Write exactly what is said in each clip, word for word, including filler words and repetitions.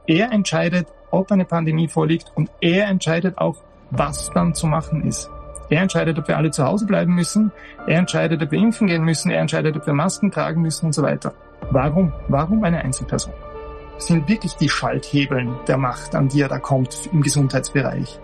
Er entscheidet, ob eine Pandemie vorliegt und er entscheidet auch, was dann zu machen ist. Er entscheidet, ob wir alle zu Hause bleiben müssen. Er entscheidet, ob wir impfen gehen müssen. Er entscheidet, ob wir Masken tragen müssen und so weiter. Warum? Warum eine Einzelperson? Das sind wirklich die Schalthebeln der Macht, an die er da kommt im Gesundheitsbereich.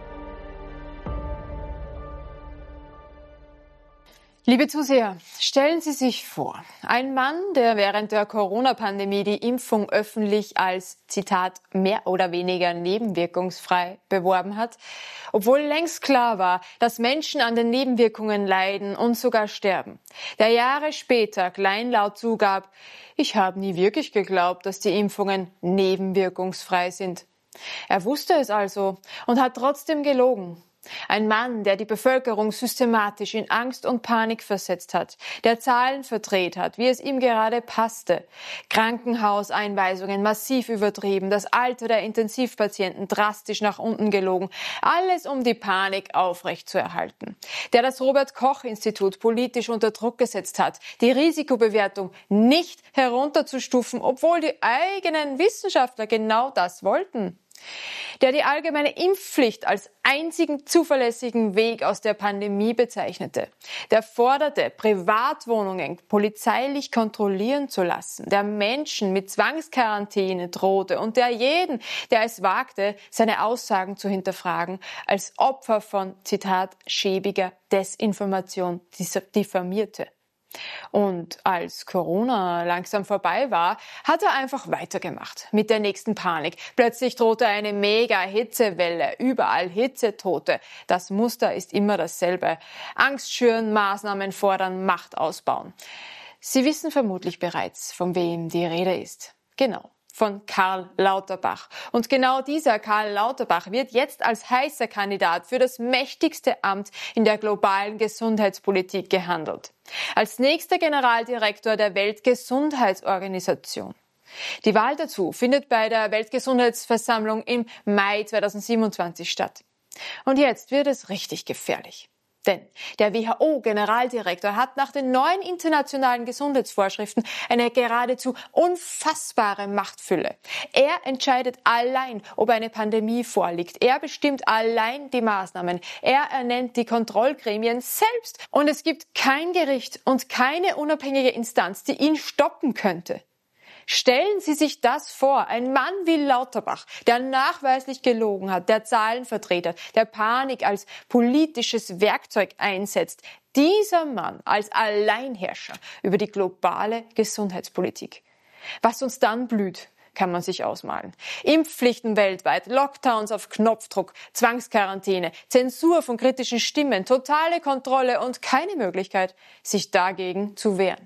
Liebe Zuseher, stellen Sie sich vor, ein Mann, der während der Corona-Pandemie die Impfung öffentlich als, Zitat, mehr oder weniger nebenwirkungsfrei beworben hat, obwohl längst klar war, dass Menschen an den Nebenwirkungen leiden und sogar sterben, der Jahre später kleinlaut zugab, ich habe nie wirklich geglaubt, dass die Impfungen nebenwirkungsfrei sind. Er wusste es also und hat trotzdem gelogen. Ein Mann, der die Bevölkerung systematisch in Angst und Panik versetzt hat, der Zahlen verdreht hat, wie es ihm gerade passte, Krankenhauseinweisungen massiv übertrieben, das Alter der Intensivpatienten drastisch nach unten gelogen, alles um die Panik aufrechtzuerhalten, der das Robert-Koch-Institut politisch unter Druck gesetzt hat, die Risikobewertung nicht herunterzustufen, obwohl die eigenen Wissenschaftler genau das wollten. Der die allgemeine Impfpflicht als einzigen zuverlässigen Weg aus der Pandemie bezeichnete, der forderte, Privatwohnungen polizeilich kontrollieren zu lassen, der Menschen mit Zwangsquarantäne drohte und der jeden, der es wagte, seine Aussagen zu hinterfragen, als Opfer von, Zitat, schäbiger Desinformation diffamierte. Und als Corona langsam vorbei war, hat er einfach weitergemacht mit der nächsten Panik. Plötzlich drohte eine Mega-Hitzewelle, überall Hitzetote. Das Muster ist immer dasselbe. Angst schüren, Maßnahmen fordern, Macht ausbauen. Sie wissen vermutlich bereits, von wem die Rede ist. Genau. Von Karl Lauterbach. Und genau dieser Karl Lauterbach wird jetzt als heißer Kandidat für das mächtigste Amt in der globalen Gesundheitspolitik gehandelt. Als nächster Generaldirektor der Weltgesundheitsorganisation. Die Wahl dazu findet bei der Weltgesundheitsversammlung im Mai zweitausendsiebenundzwanzig statt. Und jetzt wird es richtig gefährlich. Denn der W H O-Generaldirektor hat nach den neuen internationalen Gesundheitsvorschriften eine geradezu unfassbare Machtfülle. Er entscheidet allein, ob eine Pandemie vorliegt. Er bestimmt allein die Maßnahmen. Er ernennt die Kontrollgremien selbst. Und es gibt kein Gericht und keine unabhängige Instanz, die ihn stoppen könnte. Stellen Sie sich das vor, ein Mann wie Lauterbach, der nachweislich gelogen hat, der Zahlen verdreht hat, der Panik als politisches Werkzeug einsetzt. Dieser Mann als Alleinherrscher über die globale Gesundheitspolitik. Was uns dann blüht, kann man sich ausmalen. Impfpflichten weltweit, Lockdowns auf Knopfdruck, Zwangsquarantäne, Zensur von kritischen Stimmen, totale Kontrolle und keine Möglichkeit, sich dagegen zu wehren.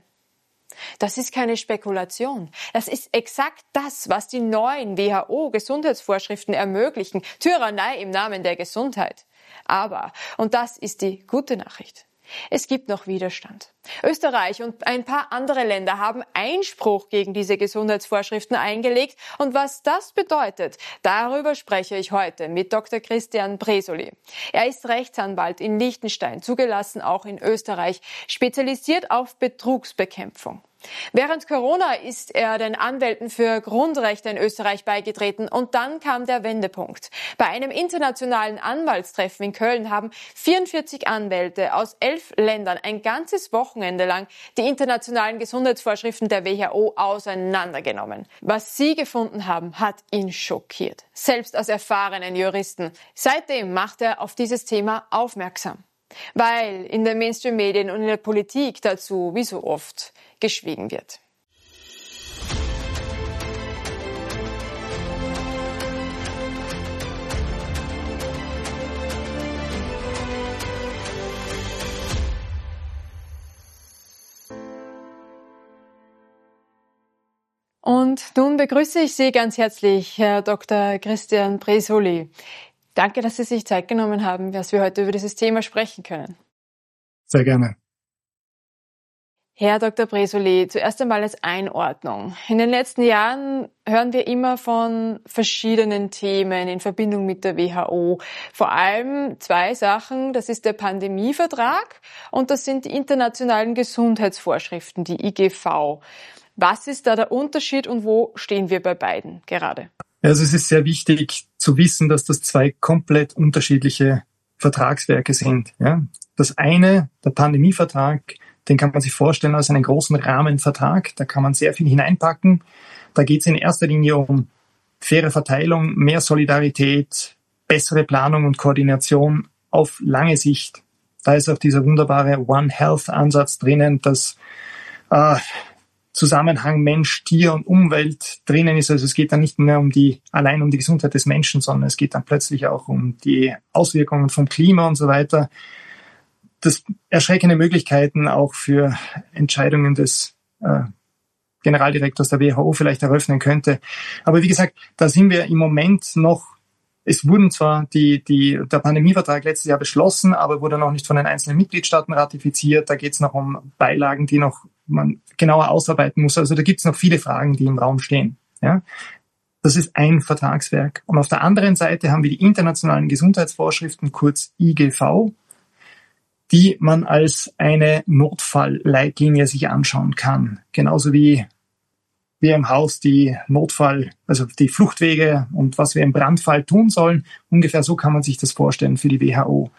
Das ist keine Spekulation. Das ist exakt das, was die neuen W H O-Gesundheitsvorschriften ermöglichen. Tyrannei im Namen der Gesundheit. Aber, und das ist die gute Nachricht, es gibt noch Widerstand. Österreich und ein paar andere Länder haben Einspruch gegen diese Gesundheitsvorschriften eingelegt. Und was das bedeutet, darüber spreche ich heute mit Doktor Christian Bresoli. Er ist Rechtsanwalt in Liechtenstein, zugelassen auch in Österreich, spezialisiert auf Betrugsbekämpfung. Während Corona ist er den Anwälten für Grundrechte in Österreich beigetreten und dann kam der Wendepunkt. Bei einem internationalen Anwaltstreffen in Köln haben vierundvierzig Anwälte aus elf Ländern ein ganzes Wochenende lang die internationalen Gesundheitsvorschriften der W H O auseinandergenommen. Was sie gefunden haben, hat ihn schockiert. Selbst als erfahrenen Juristen. Seitdem macht er auf dieses Thema aufmerksam. Weil in den Mainstream-Medien und in der Politik dazu, wie so oft, geschwiegen wird. Und nun begrüße ich Sie ganz herzlich, Herr Doktor Christian Bresoli. Danke, dass Sie sich Zeit genommen haben, dass wir heute über dieses Thema sprechen können. Sehr gerne. Herr Doktor Bresoli, zuerst einmal als Einordnung. In den letzten Jahren hören wir immer von verschiedenen Themen in Verbindung mit der W H O. Vor allem zwei Sachen, das ist der Pandemievertrag und das sind die internationalen Gesundheitsvorschriften, die I G V. Was ist da der Unterschied und wo stehen wir bei beiden gerade? Also es ist sehr wichtig zu wissen, dass das zwei komplett unterschiedliche Vertragswerke sind. Ja? Das eine, der Pandemievertrag, den kann man sich vorstellen als einen großen Rahmenvertrag. Da kann man sehr viel hineinpacken. Da geht es in erster Linie um faire Verteilung, mehr Solidarität, bessere Planung und Koordination auf lange Sicht. Da ist auch dieser wunderbare One Health-Ansatz drinnen, dass äh, Zusammenhang Mensch, Tier und Umwelt drinnen ist. Also es geht dann nicht mehr um die, allein um die Gesundheit des Menschen, sondern es geht dann plötzlich auch um die Auswirkungen vom Klima und so weiter. Das erschreckende Möglichkeiten auch für Entscheidungen des äh, Generaldirektors der W H O vielleicht eröffnen könnte. Aber wie gesagt, da sind wir im Moment noch, es wurden zwar die, die, der Pandemievertrag letztes Jahr beschlossen, aber wurde noch nicht von den einzelnen Mitgliedstaaten ratifiziert. Da geht es noch um Beilagen, die noch man genauer ausarbeiten muss. Also da gibt es noch viele Fragen, die im Raum stehen. Ja? Das ist ein Vertragswerk. Und auf der anderen Seite haben wir die internationalen Gesundheitsvorschriften, kurz I G V, die man als eine Notfallleitlinie sich anschauen kann. Genauso wie wir im Haus die Notfall, also die Fluchtwege und was wir im Brandfall tun sollen. Ungefähr so kann man sich das vorstellen für die W H O.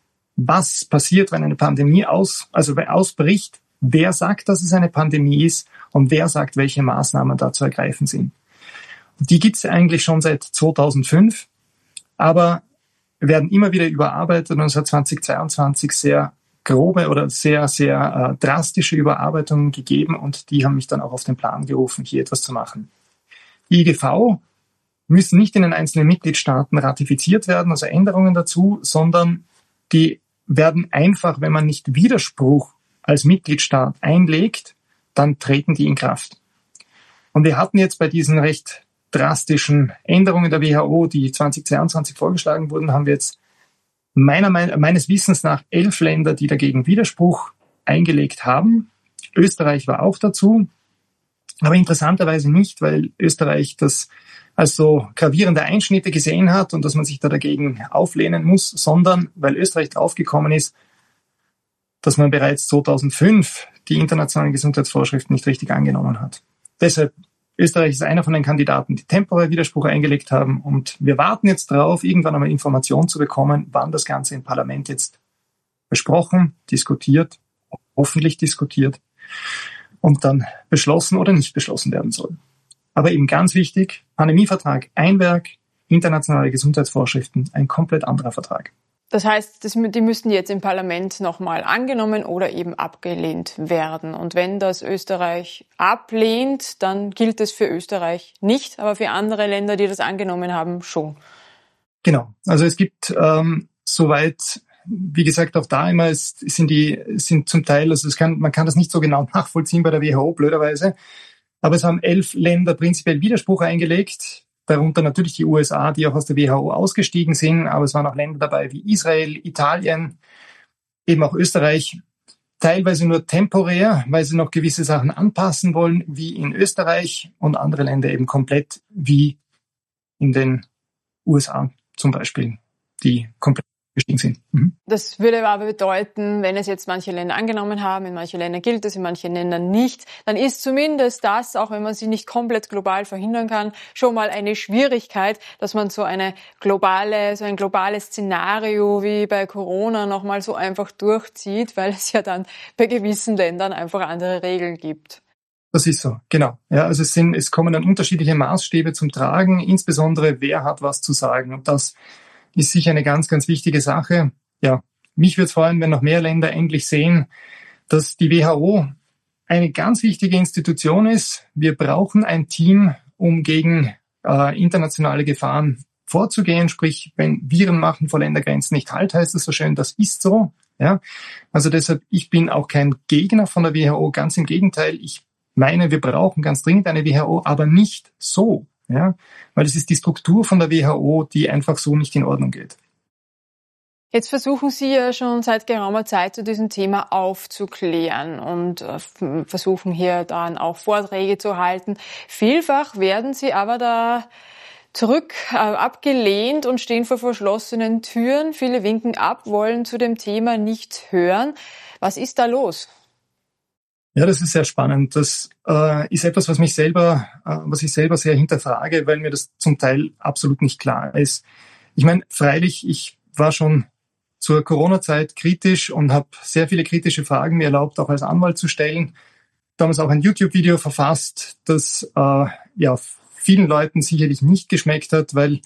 Was passiert, wenn eine Pandemie aus, also ausbricht? Wer sagt, dass es eine Pandemie ist und wer sagt, welche Maßnahmen da zu ergreifen sind? Die gibt es eigentlich schon seit zweitausendfünf, aber werden immer wieder überarbeitet und es hat zweitausendzweiundzwanzig sehr grobe oder sehr, sehr äh, drastische Überarbeitungen gegeben und die haben mich dann auch auf den Plan gerufen, hier etwas zu machen. Die I G V müssen nicht in den einzelnen Mitgliedstaaten ratifiziert werden, also Änderungen dazu, sondern die werden einfach, wenn man nicht Widerspruch als Mitgliedstaat einlegt, dann treten die in Kraft. Und wir hatten jetzt bei diesen recht drastischen Änderungen der W H O, die zweitausendzweiundzwanzig vorgeschlagen wurden, haben wir jetzt meiner, meines Wissens nach elf Länder, die dagegen Widerspruch eingelegt haben. Österreich war auch dazu, aber interessanterweise nicht, weil Österreich das als so gravierende Einschnitte gesehen hat und dass man sich da dagegen auflehnen muss, sondern weil Österreich draufgekommen ist, dass man bereits zweitausendfünf die internationalen Gesundheitsvorschriften nicht richtig angenommen hat. Deshalb, Österreich ist einer von den Kandidaten, die temporär Widerspruch eingelegt haben und wir warten jetzt darauf, irgendwann einmal Informationen zu bekommen, wann das Ganze im Parlament jetzt besprochen, diskutiert, hoffentlich diskutiert und dann beschlossen oder nicht beschlossen werden soll. Aber eben ganz wichtig, Pandemievertrag ein Werk, internationale Gesundheitsvorschriften ein komplett anderer Vertrag. Das heißt, das, die müssten jetzt im Parlament nochmal angenommen oder eben abgelehnt werden. Und wenn das Österreich ablehnt, dann gilt es für Österreich nicht, aber für andere Länder, die das angenommen haben, schon. Genau. Also es gibt ähm, soweit, wie gesagt, auch da immer es sind die sind zum Teil, also es kann, man kann das nicht so genau nachvollziehen bei der W H O blöderweise, aber es haben elf Länder prinzipiell Widerspruch eingelegt. Darunter natürlich die U S A, die auch aus der W H O ausgestiegen sind, aber es waren auch Länder dabei wie Israel, Italien, eben auch Österreich, teilweise nur temporär, weil sie noch gewisse Sachen anpassen wollen, wie in Österreich, und andere Länder eben komplett wie in den U S A zum Beispiel, die komplett gestiegen sind. Mhm. Das würde aber bedeuten, wenn es jetzt manche Länder angenommen haben, in manchen Ländern gilt es, in manchen Ländern nicht, dann ist zumindest das, auch wenn man sie nicht komplett global verhindern kann, schon mal eine Schwierigkeit, dass man so eine globale, so ein globales Szenario wie bei Corona nochmal so einfach durchzieht, weil es ja dann bei gewissen Ländern einfach andere Regeln gibt. Das ist so, genau. Ja, also es sind, es kommen dann unterschiedliche Maßstäbe zum Tragen, insbesondere wer hat was zu sagen. Und das ist sicher eine ganz, ganz wichtige Sache. Ja, mich würde es freuen, wenn noch mehr Länder endlich sehen, dass die W H O eine ganz wichtige Institution ist. Wir brauchen ein Team, um gegen äh, internationale Gefahren vorzugehen. Sprich, wenn Viren machen vor Ländergrenzen nicht Halt, heißt es so schön, das ist so. Ja, also deshalb, ich bin auch kein Gegner von der W H O. Ganz im Gegenteil, ich meine, wir brauchen ganz dringend eine W H O, aber nicht so. Ja, weil es ist die Struktur von der W H O, die einfach so nicht in Ordnung geht. Jetzt versuchen Sie ja schon seit geraumer Zeit zu diesem Thema aufzuklären und versuchen hier dann auch Vorträge zu halten. Vielfach werden Sie aber da zurück äh, abgelehnt und stehen vor verschlossenen Türen. Viele winken ab, wollen zu dem Thema nichts hören. Was ist da los? Ja, das ist sehr spannend. Das äh, ist etwas, was mich selber, äh, was ich selber sehr hinterfrage, weil mir das zum Teil absolut nicht klar ist. Ich meine, freilich, ich war schon zur Corona-Zeit kritisch und habe sehr viele kritische Fragen mir erlaubt, auch als Anwalt zu stellen. Damals auch ein YouTube-Video verfasst, das äh, ja vielen Leuten sicherlich nicht geschmeckt hat, weil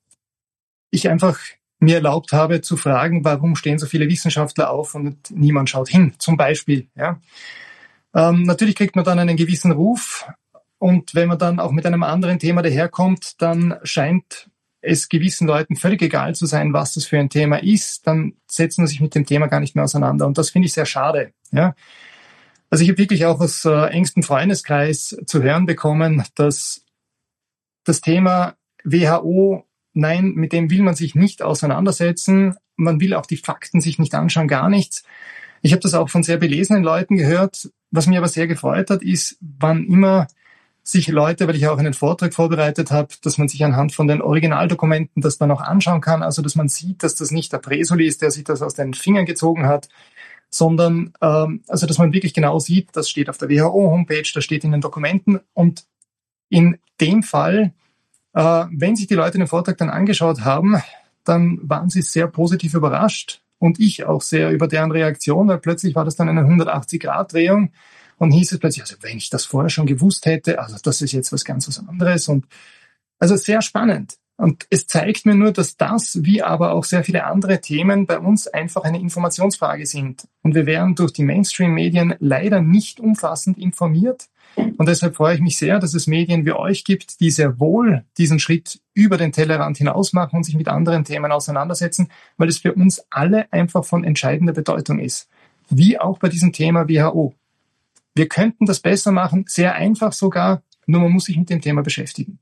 ich einfach mir erlaubt habe zu fragen, warum stehen so viele Wissenschaftler auf und niemand schaut hin, zum Beispiel. Ja. Ähm, natürlich kriegt man dann einen gewissen Ruf und wenn man dann auch mit einem anderen Thema daherkommt, dann scheint es gewissen Leuten völlig egal zu sein, was das für ein Thema ist, dann setzt man sich mit dem Thema gar nicht mehr auseinander und das finde ich sehr schade. Ja. Also ich habe wirklich auch aus äh, engstem Freundeskreis zu hören bekommen, dass das Thema W H O, nein, mit dem will man sich nicht auseinandersetzen, man will auch die Fakten sich nicht anschauen, gar nichts. Ich habe das auch von sehr belesenen Leuten gehört. Was mir aber sehr gefreut hat, ist, wann immer sich Leute, weil ich auch einen Vortrag vorbereitet habe, dass man sich anhand von den Originaldokumenten das dann auch anschauen kann, also dass man sieht, dass das nicht der Presoli ist, der sich das aus den Fingern gezogen hat, sondern ähm, also dass man wirklich genau sieht, das steht auf der W H O-Homepage, das steht in den Dokumenten und in dem Fall, äh, wenn sich die Leute den Vortrag dann angeschaut haben, dann waren sie sehr positiv überrascht und ich auch sehr über deren Reaktion, weil plötzlich war das dann eine hundertachtzig-Grad-Drehung und hieß es plötzlich, also wenn ich das vorher schon gewusst hätte, also das ist jetzt was ganz was anderes und also sehr spannend. Und es zeigt mir nur, dass das, wie aber auch sehr viele andere Themen bei uns einfach eine Informationsfrage sind. Und wir werden durch die Mainstream-Medien leider nicht umfassend informiert. Und deshalb freue ich mich sehr, dass es Medien wie euch gibt, die sehr wohl diesen Schritt über den Tellerrand hinaus machen und sich mit anderen Themen auseinandersetzen, weil es für uns alle einfach von entscheidender Bedeutung ist. Wie auch bei diesem Thema W H O. Wir könnten das besser machen, sehr einfach sogar, nur man muss sich mit dem Thema beschäftigen.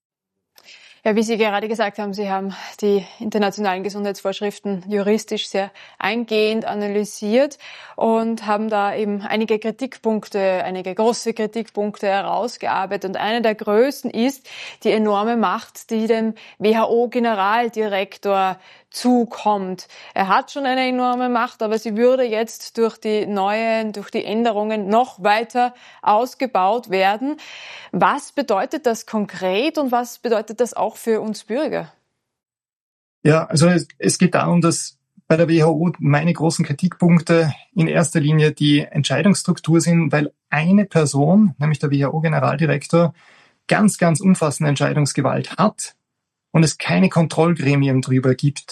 Ja, wie Sie gerade gesagt haben, Sie haben die internationalen Gesundheitsvorschriften juristisch sehr eingehend analysiert und haben da eben einige Kritikpunkte, einige große Kritikpunkte herausgearbeitet. Und einer der größten ist die enorme Macht, die dem W H O-Generaldirektor zukommt. Er hat schon eine enorme Macht, aber sie würde jetzt durch die neuen, durch die Änderungen noch weiter ausgebaut werden. Was bedeutet das konkret und was bedeutet das auch für uns Bürger? Ja, also es, es geht darum, dass bei der W H O meine großen Kritikpunkte in erster Linie die Entscheidungsstruktur sind, weil eine Person, nämlich der W H O-Generaldirektor, ganz, ganz umfassende Entscheidungsgewalt hat und es keine Kontrollgremien drüber gibt.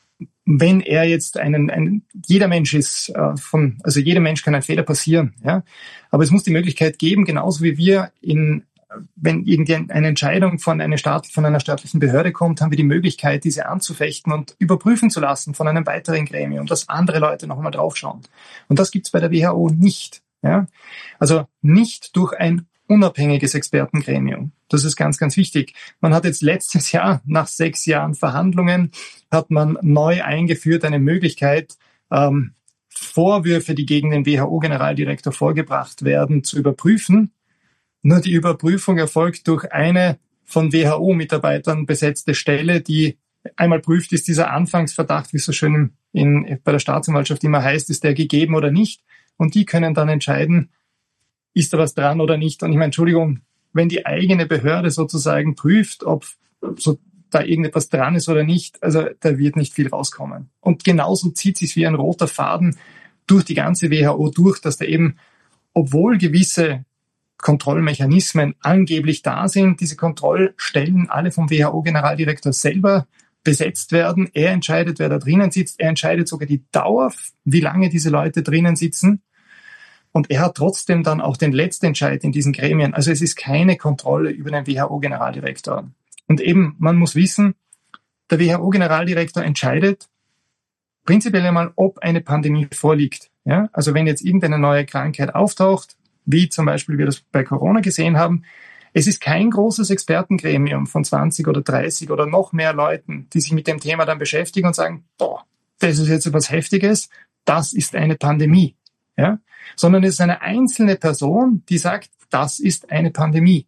Wenn er jetzt einen, ein, jeder Mensch ist äh, von, also jeder Mensch kann ein Fehler passieren, ja. Aber es muss die Möglichkeit geben, genauso wie wir in, wenn irgendeine Entscheidung von einer Staat, von einer staatlichen Behörde kommt, haben wir die Möglichkeit, diese anzufechten und überprüfen zu lassen von einem weiteren Gremium, dass andere Leute noch einmal draufschauen. Und das gibt's bei der W H O nicht, ja. Also nicht durch ein unabhängiges Expertengremium. Das ist ganz, ganz wichtig. Man hat jetzt letztes Jahr, nach sechs Jahren Verhandlungen, hat man neu eingeführt eine Möglichkeit, ähm, Vorwürfe, die gegen den W H O-Generaldirektor vorgebracht werden, zu überprüfen. Nur die Überprüfung erfolgt durch eine von W H O-Mitarbeitern besetzte Stelle, die einmal prüft, ist dieser Anfangsverdacht, wie es so schön in, bei der Staatsanwaltschaft immer heißt, ist der gegeben oder nicht. Und die können dann entscheiden, ist da was dran oder nicht? Und ich meine, Entschuldigung, wenn die eigene Behörde sozusagen prüft, ob so da irgendetwas dran ist oder nicht, also da wird nicht viel rauskommen. Und genauso zieht sich wie ein roter Faden durch die ganze W H O durch, dass da eben, obwohl gewisse Kontrollmechanismen angeblich da sind, diese Kontrollstellen alle vom W H O-Generaldirektor selber besetzt werden. Er entscheidet, wer da drinnen sitzt. Er entscheidet sogar die Dauer, wie lange diese Leute drinnen sitzen. Und er hat trotzdem dann auch den letzten Entscheid in diesen Gremien. Also es ist keine Kontrolle über den W H O-Generaldirektor. Und eben, man muss wissen, der W H O-Generaldirektor entscheidet prinzipiell einmal, ob eine Pandemie vorliegt. Ja? Also wenn jetzt irgendeine neue Krankheit auftaucht, wie zum Beispiel wir das bei Corona gesehen haben, es ist kein großes Expertengremium von zwanzig oder dreißig oder noch mehr Leuten, die sich mit dem Thema dann beschäftigen und sagen, boah, das ist jetzt etwas Heftiges, das ist eine Pandemie. Ja? Sondern es ist eine einzelne Person, die sagt, das ist eine Pandemie.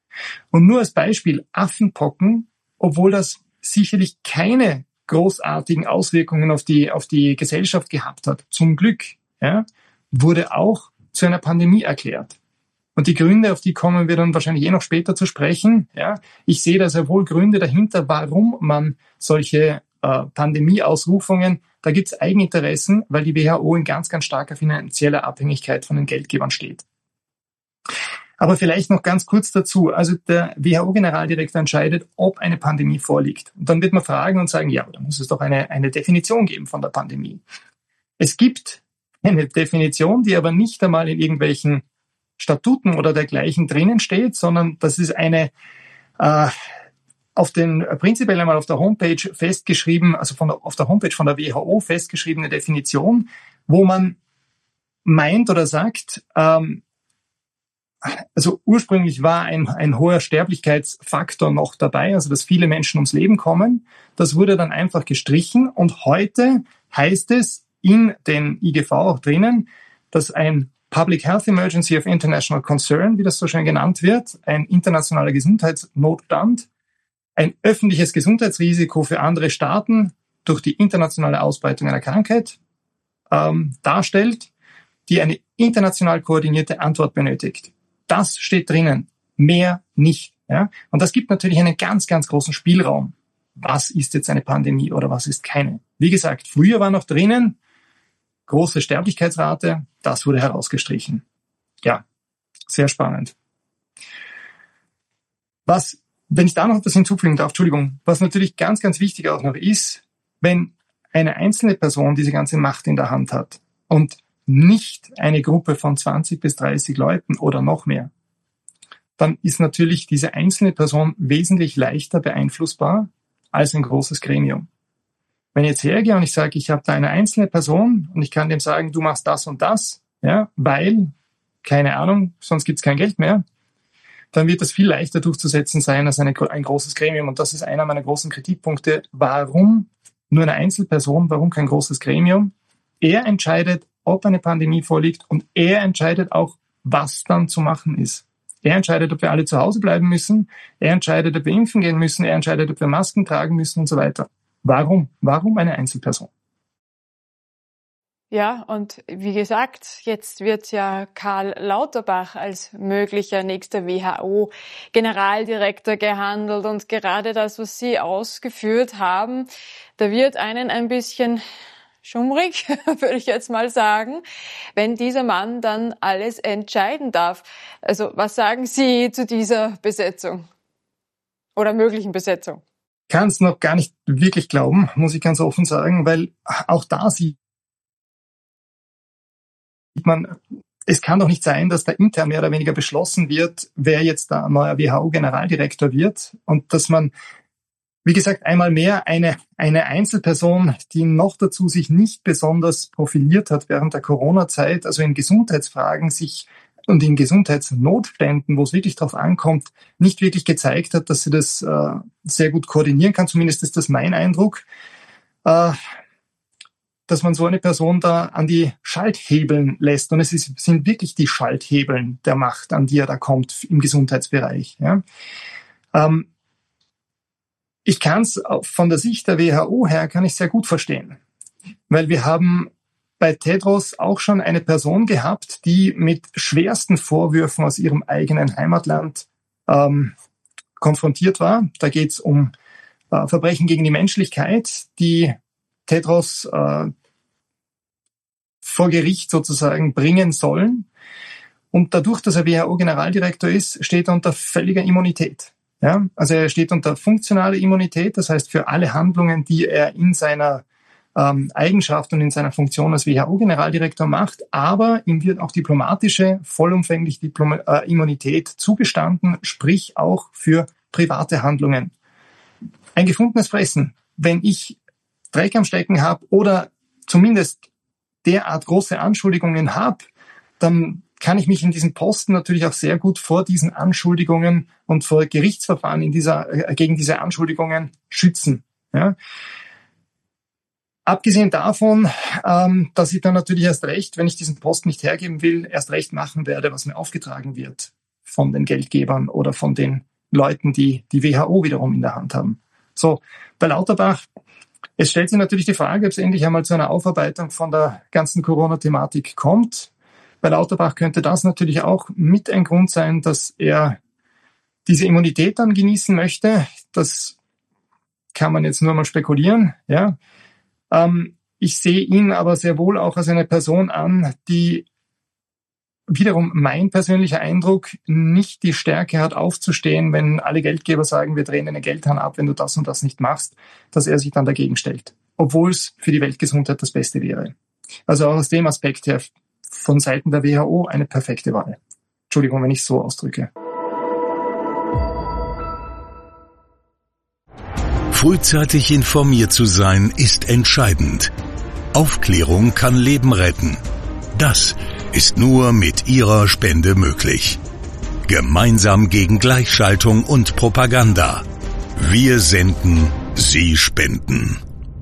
Und nur als Beispiel Affenpocken, obwohl das sicherlich keine großartigen Auswirkungen auf die, auf die Gesellschaft gehabt hat, zum Glück, ja, wurde auch zu einer Pandemie erklärt. Und die Gründe, auf die kommen wir dann wahrscheinlich eh noch später zu sprechen. Ja, ich sehe da sehr wohl Gründe dahinter, warum man solche äh, Pandemieausrufungen, da gibt es Eigeninteressen, weil die W H O in ganz, ganz starker finanzieller Abhängigkeit von den Geldgebern steht. Aber vielleicht noch ganz kurz dazu. Also der W H O-Generaldirektor entscheidet, ob eine Pandemie vorliegt. Und dann wird man fragen und sagen, ja, aber da muss es doch eine, eine Definition geben von der Pandemie. Es gibt eine Definition, die aber nicht einmal in irgendwelchen Statuten oder dergleichen drinnen steht, sondern das ist eine äh, auf den prinzipiell einmal auf der Homepage festgeschrieben, also von der, auf der Homepage von der W H O festgeschriebene Definition, wo man meint oder sagt, ähm, also ursprünglich war ein, ein hoher Sterblichkeitsfaktor noch dabei, also dass viele Menschen ums Leben kommen. Das wurde dann einfach gestrichen und heute heißt es in den I G V auch drinnen, dass ein Public Health Emergency of International Concern, wie das so schön genannt wird, ein internationaler Gesundheitsnotstand, ein öffentliches Gesundheitsrisiko für andere Staaten durch die internationale Ausbreitung einer Krankheit ähm, darstellt, die eine international koordinierte Antwort benötigt. Das steht drinnen, mehr nicht. Ja? Und das gibt natürlich einen ganz, ganz großen Spielraum. Was ist jetzt eine Pandemie oder was ist keine? Wie gesagt, früher war noch drinnen, große Sterblichkeitsrate, das wurde herausgestrichen. Ja, sehr spannend. Was, wenn ich da noch etwas hinzufügen darf, Entschuldigung, was natürlich ganz, ganz wichtig auch noch ist, wenn eine einzelne Person diese ganze Macht in der Hand hat und nicht eine Gruppe von zwanzig bis dreißig Leuten oder noch mehr, dann ist natürlich diese einzelne Person wesentlich leichter beeinflussbar als ein großes Gremium. Wenn ich jetzt hergehe und ich sage, ich habe da eine einzelne Person und ich kann dem sagen, du machst das und das, ja, weil, keine Ahnung, sonst gibt's kein Geld mehr, dann wird das viel leichter durchzusetzen sein als eine, ein großes Gremium. Und das ist einer meiner großen Kritikpunkte. Warum nur eine Einzelperson, warum kein großes Gremium? Er entscheidet, ob eine Pandemie vorliegt und er entscheidet auch, was dann zu machen ist. Er entscheidet, ob wir alle zu Hause bleiben müssen, er entscheidet, ob wir impfen gehen müssen, er entscheidet, ob wir Masken tragen müssen und so weiter. Warum? Warum eine Einzelperson? Ja, und wie gesagt, jetzt wird ja Karl Lauterbach als möglicher nächster W H O-Generaldirektor gehandelt und gerade das, was Sie ausgeführt haben, da wird einen ein bisschen schummrig, würde ich jetzt mal sagen, wenn dieser Mann dann alles entscheiden darf. Also was sagen Sie zu dieser Besetzung oder möglichen Besetzung? Ich kann es noch gar nicht wirklich glauben, muss ich ganz offen sagen, weil auch da sieht man, es kann doch nicht sein, dass da intern mehr oder weniger beschlossen wird, wer jetzt da neuer W H O-Generaldirektor wird und dass man, wie gesagt, einmal mehr eine, eine Einzelperson, die noch dazu sich nicht besonders profiliert hat während der Corona-Zeit, also in Gesundheitsfragen sich und in Gesundheitsnotständen, wo es wirklich drauf ankommt, nicht wirklich gezeigt hat, dass sie das äh, sehr gut koordinieren kann. Zumindest ist das mein Eindruck, äh, dass man so eine Person da an die Schalthebeln lässt. Und es ist, sind wirklich die Schalthebeln der Macht, an die er da kommt im Gesundheitsbereich. Ja. Ähm, ich kann es von der Sicht der W H O her, kann ich sehr gut verstehen. Weil wir haben bei Tedros auch schon eine Person gehabt, die mit schwersten Vorwürfen aus ihrem eigenen Heimatland ähm, konfrontiert war. Da geht es um äh, Verbrechen gegen die Menschlichkeit, die Tedros äh, vor Gericht sozusagen bringen sollen. Und dadurch, dass er W H O-Generaldirektor ist, steht er unter völliger Immunität. Ja? Also er steht unter funktionaler Immunität, das heißt für alle Handlungen, die er in seiner ähm, Eigenschaft und in seiner Funktion als W H O-Generaldirektor macht, aber ihm wird auch diplomatische, vollumfänglich Diplom- äh, Immunität zugestanden, sprich auch für private Handlungen. Ein gefundenes Fressen. Wenn ich Dreck am Stecken habe oder zumindest derart große Anschuldigungen habe, dann kann ich mich in diesem Posten natürlich auch sehr gut vor diesen Anschuldigungen und vor Gerichtsverfahren in dieser, äh, gegen diese Anschuldigungen schützen. Ja. Abgesehen davon, ähm, dass ich dann natürlich erst recht, wenn ich diesen Posten nicht hergeben will, erst recht machen werde, was mir aufgetragen wird von den Geldgebern oder von den Leuten, die die W H O wiederum in der Hand haben. So, bei Lauterbach, es stellt sich natürlich die Frage, ob es endlich einmal zu einer Aufarbeitung von der ganzen Corona-Thematik kommt. Bei Lauterbach könnte das natürlich auch mit ein Grund sein, dass er diese Immunität dann genießen möchte. Das kann man jetzt nur mal spekulieren. Ja. Ähm, ich sehe ihn aber sehr wohl auch als eine Person an, die wiederum mein persönlicher Eindruck nicht die Stärke hat, aufzustehen, wenn alle Geldgeber sagen, wir drehen den Geldhahn ab, wenn du das und das nicht machst, dass er sich dann dagegen stellt. Obwohl es für die Weltgesundheit das Beste wäre. Also auch aus dem Aspekt her von Seiten der W H O eine perfekte Wahl. Entschuldigung, wenn ich es so ausdrücke. Frühzeitig informiert zu sein, ist entscheidend. Aufklärung kann Leben retten. Das ist nur mit Ihrer Spende möglich. Gemeinsam gegen Gleichschaltung und Propaganda. Wir senden, Sie spenden.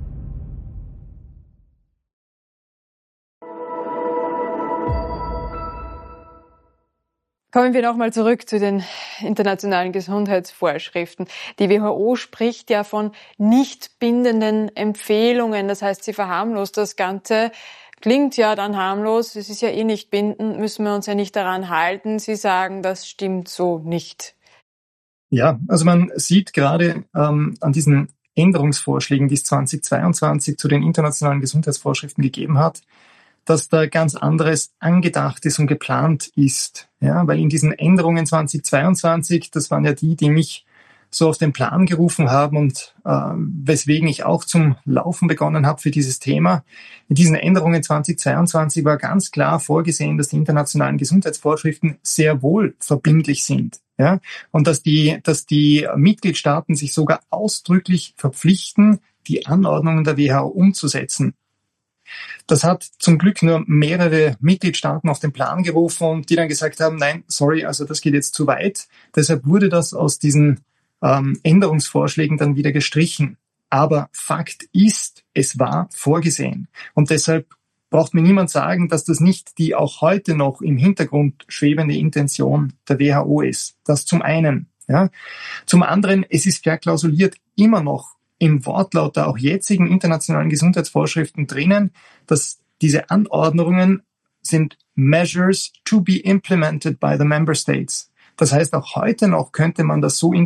Kommen wir nochmal zurück zu den internationalen Gesundheitsvorschriften. Die W H O spricht ja von nicht bindenden Empfehlungen. Das heißt, sie verharmlost das Ganze. Klingt ja dann harmlos. Es ist ja eh nicht bindend, müssen wir uns ja nicht daran halten. Sie sagen, das stimmt so nicht. Ja, also man sieht gerade ähm, an diesen Änderungsvorschlägen, die es zweitausendzweiundzwanzig zu den internationalen Gesundheitsvorschriften gegeben hat, dass da ganz anderes angedacht ist und geplant ist. Ja, weil in diesen Änderungen zweitausendzweiundzwanzig, das waren ja die, die mich so auf den Plan gerufen haben und äh, weswegen ich auch zum Laufen begonnen habe für dieses Thema. In diesen Änderungen zweitausendzweiundzwanzig war ganz klar vorgesehen, dass die internationalen Gesundheitsvorschriften sehr wohl verbindlich sind. Ja, und dass die, dass die Mitgliedstaaten sich sogar ausdrücklich verpflichten, die Anordnungen der W H O umzusetzen. Das hat zum Glück nur mehrere Mitgliedstaaten auf den Plan gerufen und die dann gesagt haben, nein, sorry, also das geht jetzt zu weit. Deshalb wurde das aus diesen ähm, Änderungsvorschlägen dann wieder gestrichen. Aber Fakt ist, es war vorgesehen. Und deshalb braucht mir niemand sagen, dass das nicht die auch heute noch im Hintergrund schwebende Intention der W H O ist. Das zum einen. Ja. Zum anderen, es ist verklausuliert immer noch im Wortlaut der auch jetzigen internationalen Gesundheitsvorschriften drinnen, dass diese Anordnungen sind Measures to be implemented by the member states. Das heißt, auch heute noch könnte man das so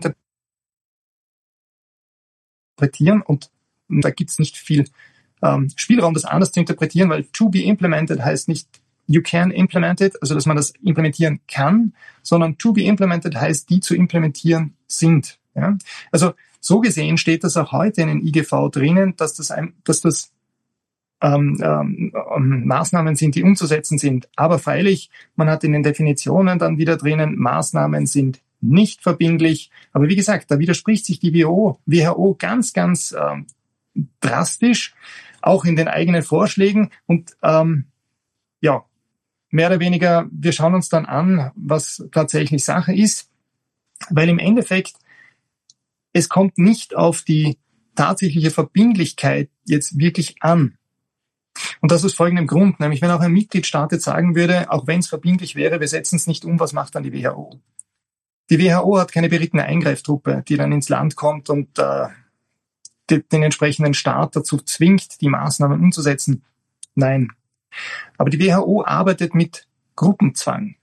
interpretieren und da gibt es nicht viel ähm, Spielraum, das anders zu interpretieren, weil to be implemented heißt nicht you can implement it, also dass man das implementieren kann, sondern to be implemented heißt, die zu implementieren sind. Ja? Also so gesehen steht das auch heute in den I G V drinnen, dass das, ein, dass das ähm, ähm, Maßnahmen sind, die umzusetzen sind. Aber freilich, man hat in den Definitionen dann wieder drinnen, Maßnahmen sind nicht verbindlich. Aber wie gesagt, da widerspricht sich die W H O ganz, ganz ähm, drastisch, auch in den eigenen Vorschlägen. Und ähm, ja, mehr oder weniger, wir schauen uns dann an, was tatsächlich Sache ist, weil im Endeffekt es kommt nicht auf die tatsächliche Verbindlichkeit jetzt wirklich an. Und das aus folgendem Grund, nämlich wenn auch ein Mitgliedstaat jetzt sagen würde, auch wenn es verbindlich wäre, wir setzen es nicht um, was macht dann die W H O? Die W H O hat keine berittene Eingreiftruppe, die dann ins Land kommt und äh, den, den entsprechenden Staat dazu zwingt, die Maßnahmen umzusetzen. Nein. Aber die W H O arbeitet mit Gruppenzwang.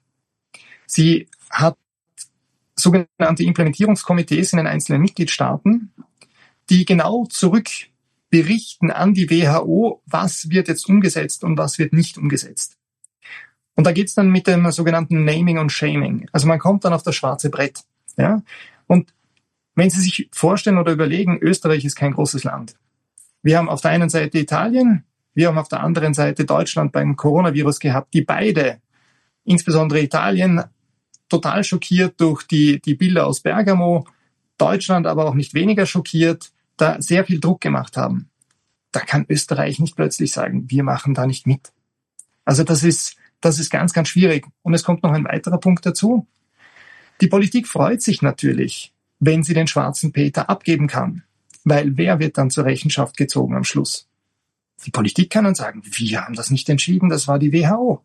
Sie hat sogenannte Implementierungskomitees in den einzelnen Mitgliedstaaten, die genau zurück berichten an die W H O, was wird jetzt umgesetzt und was wird nicht umgesetzt. Und da geht's dann mit dem sogenannten Naming und Shaming. Also man kommt dann auf das schwarze Brett. Ja? Und wenn Sie sich vorstellen oder überlegen, Österreich ist kein großes Land. Wir haben auf der einen Seite Italien, wir haben auf der anderen Seite Deutschland beim Coronavirus gehabt, die beide, insbesondere Italien, total schockiert durch die, die Bilder aus Bergamo, Deutschland aber auch nicht weniger schockiert, da sehr viel Druck gemacht haben. Da kann Österreich nicht plötzlich sagen, wir machen da nicht mit. Also das ist, das ist ganz, ganz schwierig. Und es kommt noch ein weiterer Punkt dazu. Die Politik freut sich natürlich, wenn sie den schwarzen Peter abgeben kann. Weil wer wird dann zur Rechenschaft gezogen am Schluss? Die Politik kann dann sagen, wir haben das nicht entschieden, das war die W H O.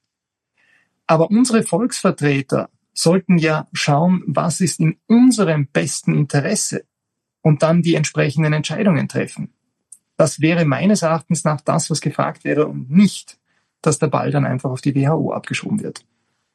Aber unsere Volksvertreter sollten ja schauen, was ist in unserem besten Interesse und dann die entsprechenden Entscheidungen treffen. Das wäre meines Erachtens nach das, was gefragt wäre und nicht, dass der Ball dann einfach auf die W H O abgeschoben wird.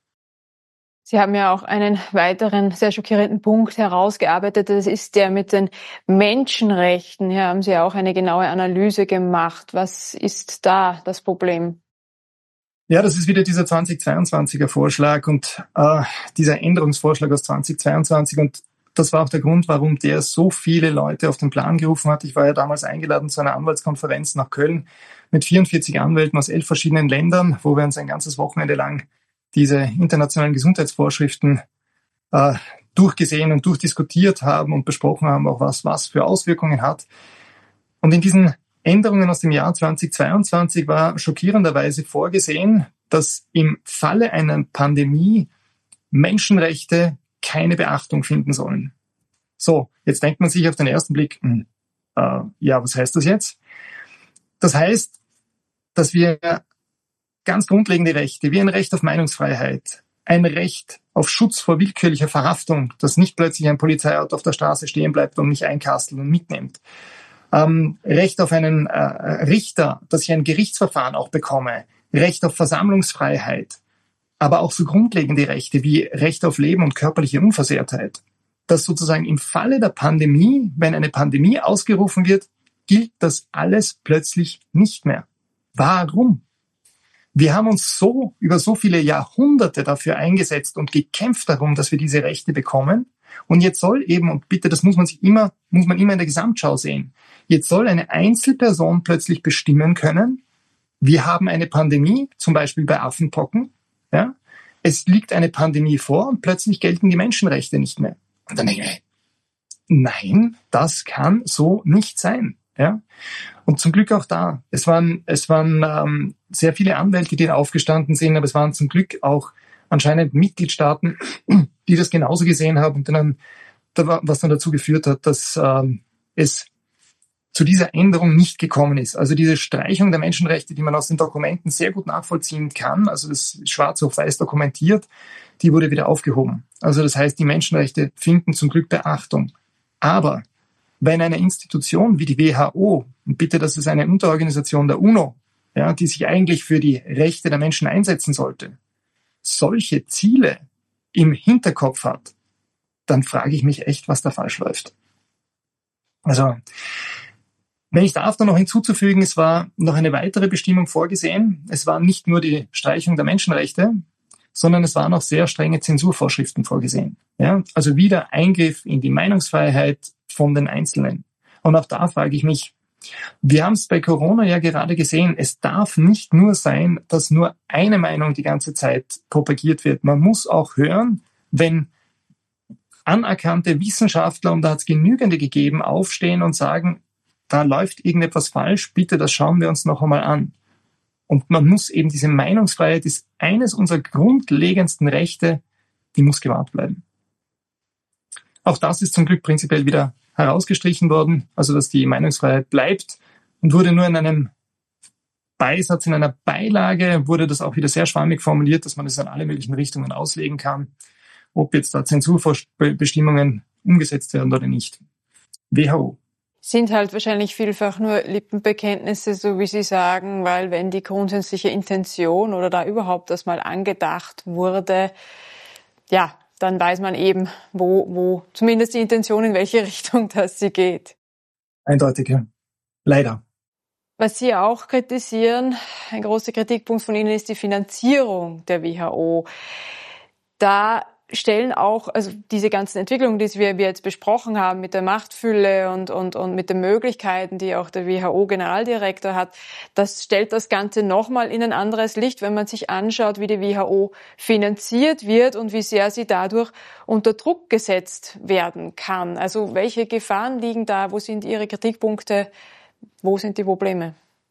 Sie haben ja auch einen weiteren sehr schockierenden Punkt herausgearbeitet. Das ist der mit den Menschenrechten. Hier haben Sie auch eine genaue Analyse gemacht. Was ist da das Problem? Ja, das ist wieder dieser zweitausendzweiundzwanziger Vorschlag und äh, dieser Änderungsvorschlag aus zweitausendzweiundzwanzig. Und das war auch der Grund, warum der so viele Leute auf den Plan gerufen hat. Ich war ja damals eingeladen zu einer Anwaltskonferenz nach Köln mit vierundvierzig Anwälten aus elf verschiedenen Ländern, wo wir uns ein ganzes Wochenende lang diese internationalen Gesundheitsvorschriften äh, durchgesehen und durchdiskutiert haben und besprochen haben, auch was was für Auswirkungen hat. Und in diesen Änderungen aus dem Jahr zweitausendzweiundzwanzig war schockierenderweise vorgesehen, dass im Falle einer Pandemie Menschenrechte keine Beachtung finden sollen. So, jetzt denkt man sich auf den ersten Blick, mh, äh, ja, was heißt das jetzt? Das heißt, dass wir ganz grundlegende Rechte, wie ein Recht auf Meinungsfreiheit, ein Recht auf Schutz vor willkürlicher Verhaftung, dass nicht plötzlich ein Polizeiauto auf der Straße stehen bleibt und mich einkastelt und mitnimmt. Ähm, Recht auf einen äh, Richter, dass ich ein Gerichtsverfahren auch bekomme. Recht auf Versammlungsfreiheit. Aber auch so grundlegende Rechte wie Recht auf Leben und körperliche Unversehrtheit. Dass sozusagen im Falle der Pandemie, wenn eine Pandemie ausgerufen wird, gilt das alles plötzlich nicht mehr. Warum? Wir haben uns so über so viele Jahrhunderte dafür eingesetzt und gekämpft darum, dass wir diese Rechte bekommen. Und jetzt soll eben, und bitte, das muss man sich immer, muss man immer in der Gesamtschau sehen, jetzt soll eine Einzelperson plötzlich bestimmen können, wir haben eine Pandemie, zum Beispiel bei Affenpocken, ja, es liegt eine Pandemie vor und plötzlich gelten die Menschenrechte nicht mehr. Und dann denke ich, nein, das kann so nicht sein. Ja, und zum Glück auch da. Es waren, es waren ähm, sehr viele Anwälte, die da aufgestanden sind, aber es waren zum Glück auch anscheinend Mitgliedstaaten, die das genauso gesehen haben und dann, was dann dazu geführt hat, dass ähm, es zu dieser Änderung nicht gekommen ist. Also diese Streichung der Menschenrechte, die man aus den Dokumenten sehr gut nachvollziehen kann, also das ist schwarz auf weiß dokumentiert, die wurde wieder aufgehoben. Also das heißt, die Menschenrechte finden zum Glück Beachtung. Aber wenn eine Institution wie die W H O, und bitte, das ist eine Unterorganisation der UNO, ja, die sich eigentlich für die Rechte der Menschen einsetzen sollte, solche Ziele im Hinterkopf hat, dann frage ich mich echt, was da falsch läuft. Also, wenn ich darf, dann noch hinzuzufügen, es war noch eine weitere Bestimmung vorgesehen. Es war nicht nur die Streichung der Menschenrechte, sondern es waren auch sehr strenge Zensurvorschriften vorgesehen. Ja, also wieder Eingriff in die Meinungsfreiheit von den Einzelnen. Und auch da frage ich mich, wir haben es bei Corona ja gerade gesehen, es darf nicht nur sein, dass nur eine Meinung die ganze Zeit propagiert wird. Man muss auch hören, wenn anerkannte Wissenschaftler, und da hat es genügende gegeben, aufstehen und sagen, da läuft irgendetwas falsch, bitte, das schauen wir uns noch einmal an. Und man muss eben, diese Meinungsfreiheit ist eines unserer grundlegendsten Rechte, die muss gewahrt bleiben. Auch das ist zum Glück prinzipiell wieder herausgestrichen worden, also dass die Meinungsfreiheit bleibt, und wurde nur in einem Beisatz, in einer Beilage, wurde das auch wieder sehr schwammig formuliert, dass man es in alle möglichen Richtungen auslegen kann, ob jetzt da Zensurbestimmungen umgesetzt werden oder nicht. W H O. Sind halt wahrscheinlich vielfach nur Lippenbekenntnisse, so wie Sie sagen, weil wenn die grundsätzliche Intention oder da überhaupt das mal angedacht wurde, ja, dann weiß man eben, wo, wo zumindest die Intention, in welche Richtung das sie geht. Eindeutig, ja. Leider. Was Sie auch kritisieren, ein großer Kritikpunkt von Ihnen ist die Finanzierung der W H O. Da stellen auch, also diese ganzen Entwicklungen, die wir, wir jetzt besprochen haben mit der Machtfülle und, und, und mit den Möglichkeiten, die auch der W H O-Generaldirektor hat, das stellt das Ganze nochmal in ein anderes Licht, wenn man sich anschaut, wie die W H O finanziert wird und wie sehr sie dadurch unter Druck gesetzt werden kann. Also welche Gefahren liegen da? Wo sind Ihre Kritikpunkte? Wo sind die Probleme?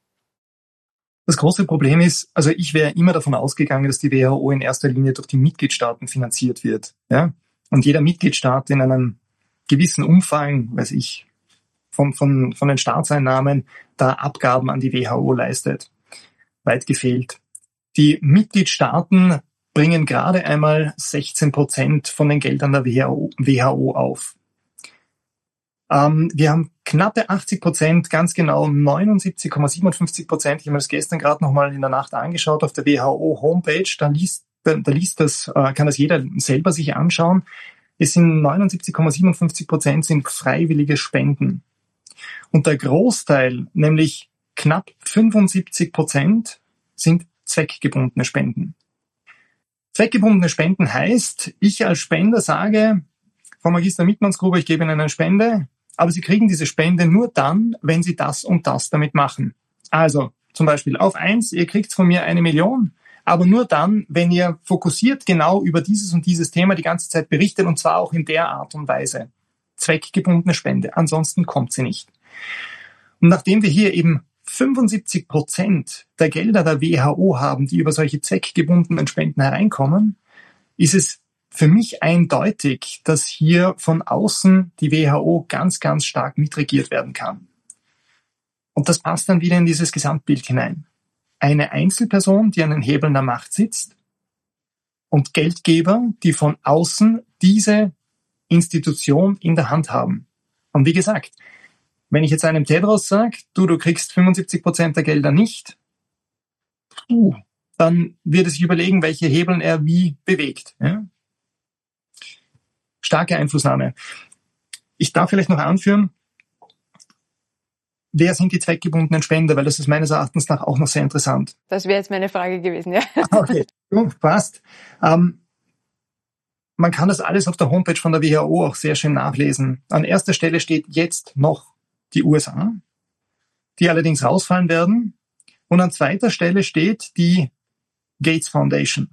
Das große Problem ist, also ich wäre immer davon ausgegangen, dass die W H O in erster Linie durch die Mitgliedstaaten finanziert wird. Ja? Und jeder Mitgliedstaat in einem gewissen Umfang, weiß ich, von, von, von den Staatseinnahmen da Abgaben an die W H O leistet. Weit gefehlt. Die Mitgliedstaaten bringen gerade einmal sechzehn Prozent von den Geldern der W H O, W H O auf. Ähm, wir haben knappe achtzig Prozent, ganz genau neunundsiebzig Komma siebenundfünfzig Prozent, ich habe mir das gestern gerade nochmal in der Nacht angeschaut auf der W H O-Homepage, da liest, da, da liest das, kann das jeder selber sich anschauen. Es sind neunundsiebzig Komma siebenundfünfzig Prozent sind freiwillige Spenden. Und der Großteil, nämlich knapp fünfundsiebzig Prozent, sind zweckgebundene Spenden. Zweckgebundene Spenden heißt, ich als Spender sage, Frau Magister Mittmannsgruber, ich gebe Ihnen eine Spende, aber Sie kriegen diese Spende nur dann, wenn Sie das und das damit machen. Also zum Beispiel auf eins, ihr kriegt von mir eine Million, aber nur dann, wenn ihr fokussiert genau über dieses und dieses Thema die ganze Zeit berichtet und zwar auch in der Art und Weise. Zweckgebundene Spende, ansonsten kommt sie nicht. Und nachdem wir hier eben fünfundsiebzig Prozent der Gelder der W H O haben, die über solche zweckgebundenen Spenden hereinkommen, ist es für mich eindeutig, dass hier von außen die W H O ganz, ganz stark mitregiert werden kann. Und das passt dann wieder in dieses Gesamtbild hinein. Eine Einzelperson, die an den Hebeln der Macht sitzt und Geldgeber, die von außen diese Institution in der Hand haben. Und wie gesagt, wenn ich jetzt einem Tedros sage, du, du kriegst fünfundsiebzig Prozent der Gelder nicht, puh, dann wird er sich überlegen, welche Hebeln er wie bewegt. Ja? Starke Einflussnahme. Ich darf vielleicht noch anführen, wer sind die zweckgebundenen Spender, weil das ist meines Erachtens nach auch noch sehr interessant. Das wäre jetzt meine Frage gewesen, ja. Okay, gut, passt. Ähm, man kann das alles auf der Homepage von der W H O auch sehr schön nachlesen. An erster Stelle steht jetzt noch die U S A, die allerdings rausfallen werden. Und an zweiter Stelle steht die Gates Foundation.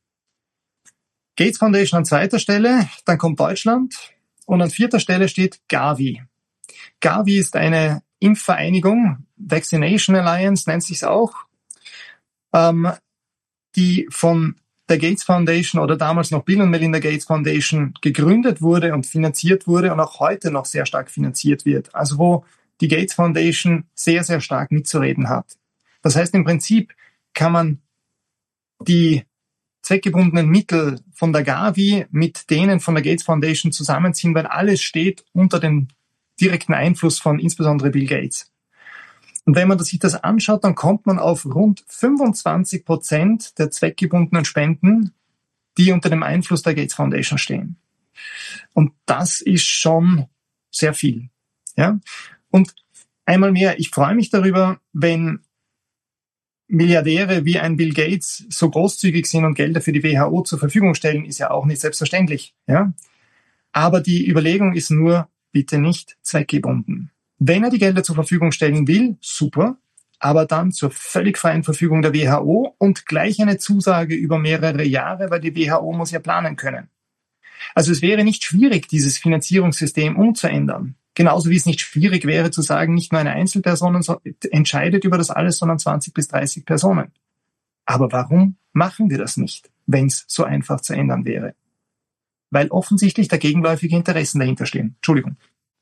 Gates Foundation an zweiter Stelle, dann kommt Deutschland und an vierter Stelle steht Gavi. Gavi ist eine Impfvereinigung, Vaccination Alliance nennt sich's auch, ähm, die von der Gates Foundation oder damals noch Bill und Melinda Gates Foundation gegründet wurde und finanziert wurde und auch heute noch sehr stark finanziert wird. Also wo die Gates Foundation sehr, sehr stark mitzureden hat. Das heißt, im Prinzip kann man die zweckgebundenen Mittel von der Gavi mit denen von der Gates Foundation zusammenziehen, weil alles steht unter dem direkten Einfluss von insbesondere Bill Gates. Und wenn man sich das anschaut, dann kommt man auf rund fünfundzwanzig Prozent der zweckgebundenen Spenden, die unter dem Einfluss der Gates Foundation stehen. Und das ist schon sehr viel. Ja? Und einmal mehr, ich freue mich darüber, wenn Milliardäre wie ein Bill Gates so großzügig sind und Gelder für die W H O zur Verfügung stellen, ist ja auch nicht selbstverständlich. Ja? Aber die Überlegung ist nur, bitte nicht zweckgebunden. Wenn er die Gelder zur Verfügung stellen will, super, aber dann zur völlig freien Verfügung der W H O und gleich eine Zusage über mehrere Jahre, weil die W H O muss ja planen können. Also es wäre nicht schwierig, dieses Finanzierungssystem umzuändern. Genauso wie es nicht schwierig wäre zu sagen, nicht nur eine Einzelperson entscheidet über das alles, sondern zwanzig bis dreißig Personen. Aber warum machen wir das nicht, wenn es so einfach zu ändern wäre? Weil offensichtlich da gegenläufige Interessen dahinter stehen. Entschuldigung.